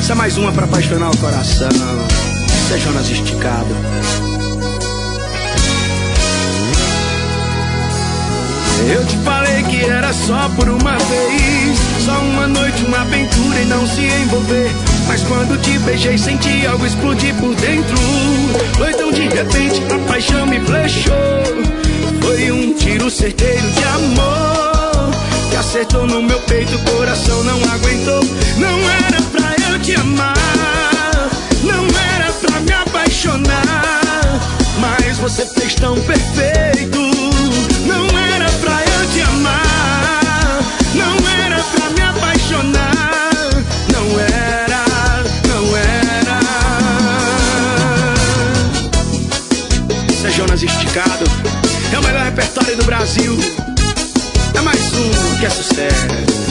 Essa é mais uma pra apaixonar o coração. Isso é Jonas Esticado. Eu te falei que era só por uma vez, só uma noite, uma aventura e não se envolver. Mas quando te beijei senti algo explodir por dentro. Foi tão de repente, a paixão me flechou. Foi um tiro certeiro de amor que acertou no meu peito, o coração não aguentou. Não era pra eu te amar, não era pra me apaixonar, mas você fez tão perfeito. Não era pra eu te amar, não era pra me apaixonar, não era, não era. Isso é Jonas Esticado, é o melhor repertório do Brasil. É mais um que é sucesso.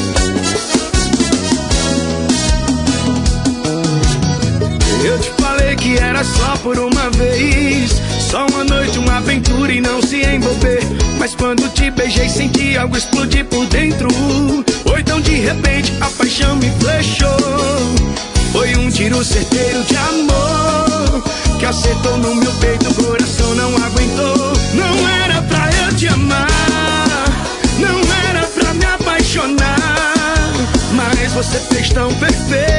Eu te falei que era só por uma vez, só uma noite, uma aventura e não se envolver. Mas quando te beijei senti algo explodir por dentro. Foi tão de repente, a paixão me flechou. Foi um tiro certeiro de amor que acertou no meu peito, o coração não aguentou. Não era pra eu te amar, não era pra me apaixonar, mas você fez tão perfeito.